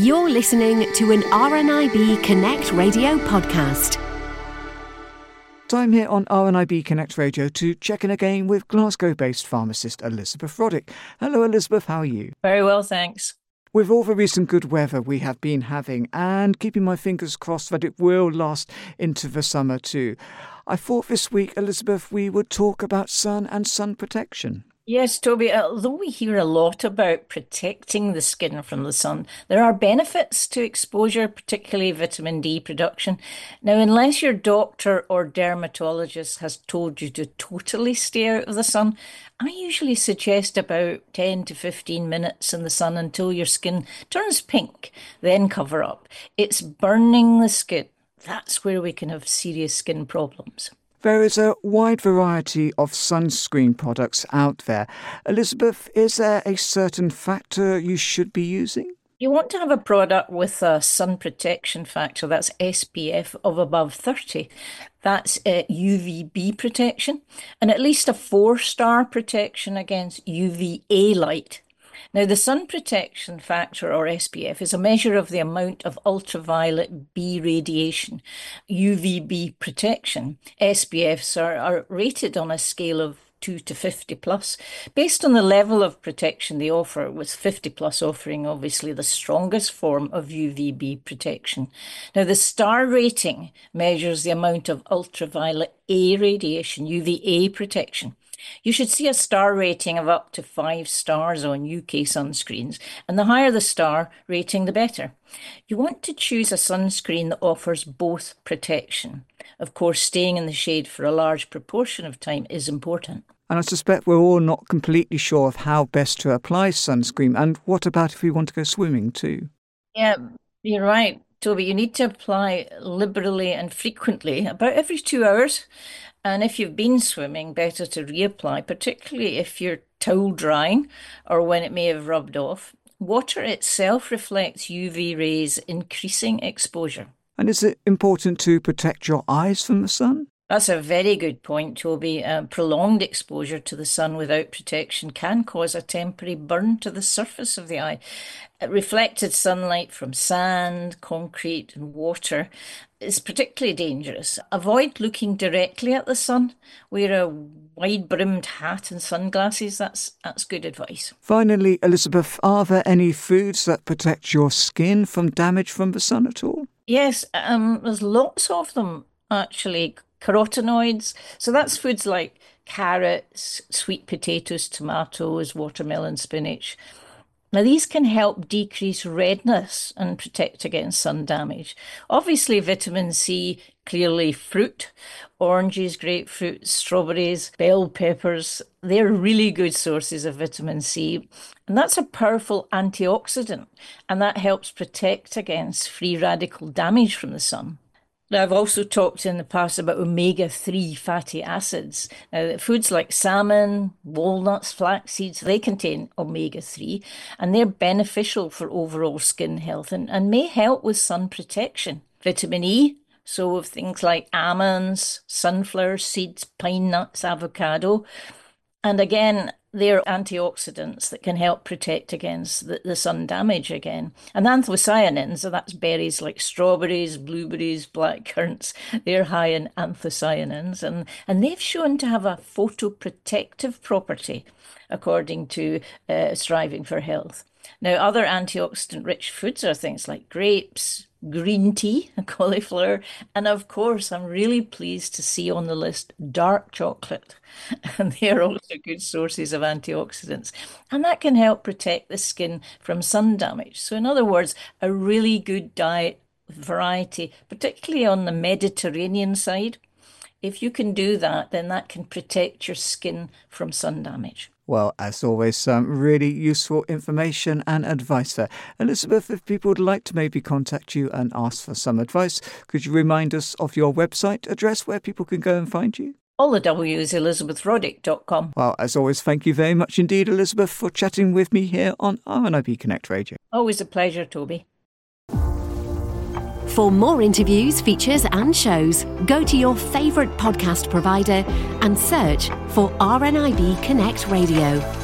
You're listening to an RNIB Connect Radio podcast. Time here on RNIB Connect Radio to check in again with Glasgow-based pharmacist Elizabeth Roddick. Hello Elizabeth, how are you? Very well, thanks. With all the recent good weather we have been having and keeping my fingers crossed that it will last into the summer too, I thought this week, Elizabeth, we would talk about sun and sun protection. Yes, Toby, although we hear a lot about protecting the skin from the sun, there are benefits to exposure, particularly vitamin D production. Now, unless your doctor or dermatologist has told you to totally stay out of the sun, I usually suggest about 10 to 15 minutes in the sun until your skin turns pink, then cover up. It's burning the skin. That's where we can have serious skin problems. There is a wide variety of sunscreen products out there. Elizabeth, is there a certain factor you should be using? You want to have a product with a sun protection factor, that's SPF of above 30. That's UVB protection, and at least a 4-star protection against UVA light. Now, the sun protection factor, or SPF, is a measure of the amount of ultraviolet B radiation. UVB protection, SPFs are rated on a scale of 2 to 50 plus, based on the level of protection they offer, with 50 plus offering obviously the strongest form of UVB protection. Now, the star rating measures the amount of ultraviolet A radiation, UVA protection. You should see a star rating of up to 5 stars on UK sunscreens, and the higher the star rating, the better. You want to choose a sunscreen that offers both protection. Of course, staying in the shade for a large proportion of time is important. And I suspect we're all not completely sure of how best to apply sunscreen. And what about if we want to go swimming too? Yeah, you're right, Toby. You need to apply liberally and frequently, about every 2 hours. And if you've been swimming, better to reapply, particularly if you're towel drying or when it may have rubbed off. Water itself reflects UV rays, increasing exposure. And is it important to protect your eyes from the sun? That's a very good point, Toby. Prolonged exposure to the sun without protection can cause a temporary burn to the surface of the eye. Reflected sunlight from sand, concrete and water is particularly dangerous. Avoid looking directly at the sun. Wear a wide-brimmed hat and sunglasses. That's good advice. Finally, Elizabeth, are there any foods that protect your skin from damage from the sun at all? Yes, there's lots of them, actually. Carotenoids, so that's foods like carrots, sweet potatoes, tomatoes, watermelon, spinach. Now, these can help decrease redness and protect against sun damage. Obviously, vitamin C, clearly fruit, oranges, grapefruit, strawberries, bell peppers, they're really good sources of vitamin C. And that's a powerful antioxidant, and that helps protect against free radical damage from the sun. Now, I've also talked in the past about omega-3 fatty acids. Now, foods like salmon, walnuts, flax seeds, they contain omega-3, and they're beneficial for overall skin health and may help with sun protection. Vitamin E, so with things like almonds, sunflower seeds, pine nuts, avocado. And again, they're antioxidants that can help protect against the sun damage again. And anthocyanins, so that's berries like strawberries, blueberries, blackcurrants, they're high in anthocyanins, and they've shown to have a photoprotective property, according to Striving for Health. Now, other antioxidant-rich foods are things like grapes, green tea, cauliflower, and of course, I'm really pleased to see on the list dark chocolate. And they are also good sources of antioxidants. And that can help protect the skin from sun damage. So in other words, a really good diet variety, particularly on the Mediterranean side. If you can do that, then that can protect your skin from sun damage. Well, as always, some really useful information and advice there. Elizabeth, if people would like to maybe contact you and ask for some advice, could you remind us of your website address where people can go and find you? All the W is elizabethroddick.com. Well, as always, thank you very much indeed, Elizabeth, for chatting with me here on RNIB Connect Radio. Always a pleasure, Toby. For more interviews, features and shows, go to your favourite podcast provider and search for RNIB Connect Radio.